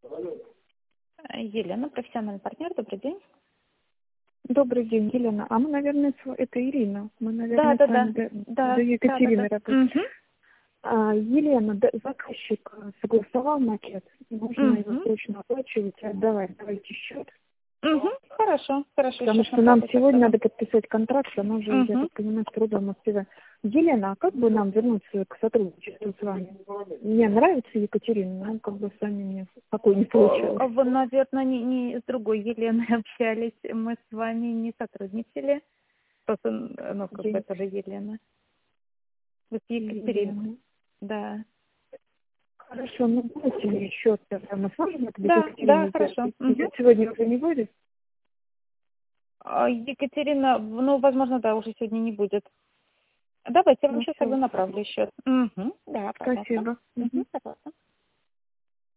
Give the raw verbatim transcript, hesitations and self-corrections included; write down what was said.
Елена, профессиональный партнер, добрый день. Добрый день, Елена. А мы, наверное, с ва- это Ирина. Мы, Да, наверное, да, с вами да, до, да, до да, да, Екатерины да. работаем. Угу. А, Елена, да, заказчик э, согласовал макет. Нужно его Угу. срочно оплачивать и отдавать. Давайте счет. Угу. Хорошо, хорошо. Потому Сейчас что нам направлю сегодня этого. надо подписать контракт, а мы уже, я Угу. так понимаю, с трудом успеваем. Елена, а как бы нам вернуться к сотрудничеству с вами? Мне нравится Екатерина, но как бы сами мне покой не получилось. Вы, наверное, не, не с другой Еленой общались. Мы с вами не сотрудничали. Просто, ну, как бы День. это же Елена. Вот Екатерина. Елена. Да. Хорошо, ну дайте мне счет, тогда мы сможем это без Да, да, Екатерины сделать? хорошо. Угу. Или сегодня уже не будет? А Екатерина, ну, возможно, да, уже сегодня не будет. Давайте я вам Ну сейчас тогда все, направлю счет. Угу. Да, пожалуйста. спасибо. Угу, Мгм. пожалуйста.